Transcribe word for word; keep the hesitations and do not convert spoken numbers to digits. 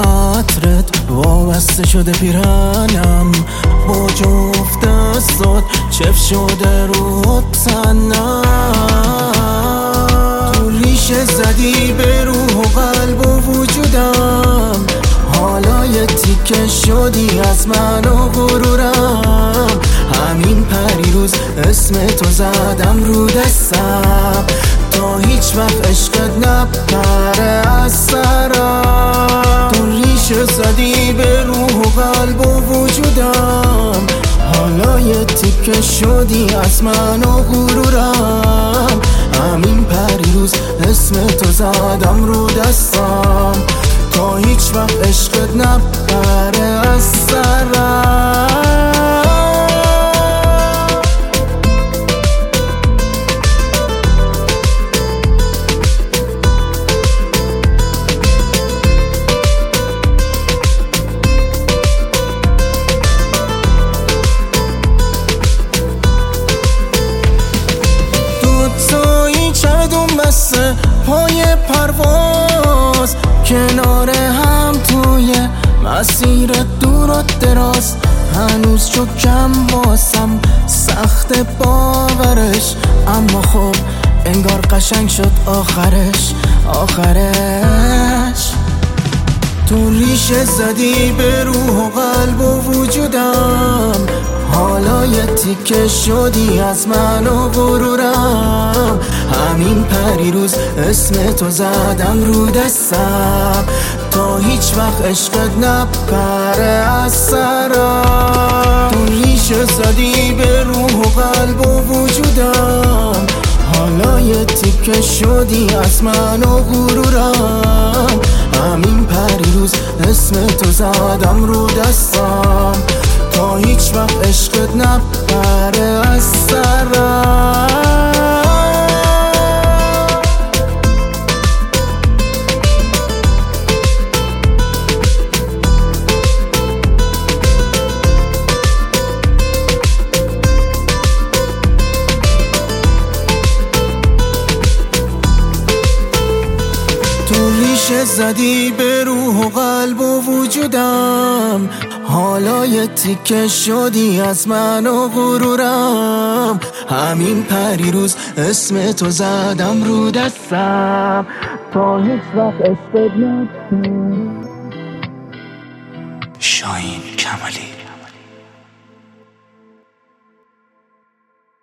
عطرت وابسته شده پیرنم، با جفت دستات چف شده رو تنم. تو ریشه زدی به روح و قلب و وجودم، حالا یه تیکه شدی از من و غرورم. همین پریروز اسم تو زدم رو دستم، تا هیچ وقت عشقت نپره از سرم. تو ریشه زدی به روح و قلب و وجودم، حالا یه تیکه شدی از من و غرورم. همین پریروز اسم تو زدم رو دستم، تا هیچ وقت عشقت نپره از سرم. بسته پای پرواز کنار هم توی مسیر دور و دراز، هنوز چو کم واسم سخت باورش، اما خب انگار قشنگ شد آخرش آخرش. تو ریشه زدی به روح و قلب و وجودم، حالا یه تیکه شدی از من و غرورم. همین پریروز اسم تو زدم رو دستم، تا هیچ وقت عشقت نپره از سرم. تو ریشه زدی به روح و قلب و وجودم، حالا یه تیکه شدی از من و غرورم. همین پریروز اسم تو زدم رو دستم، تا هیچ وقت عشقت نپره از سرم. تو ریشه زدی به روح و قلب و وجودم، حالا یه تیکه شدی از من و غرورم. همین پریروز اسم تو زدم رو دستم، تا هیچ وقت عشقت نپره. شاهین کمالی.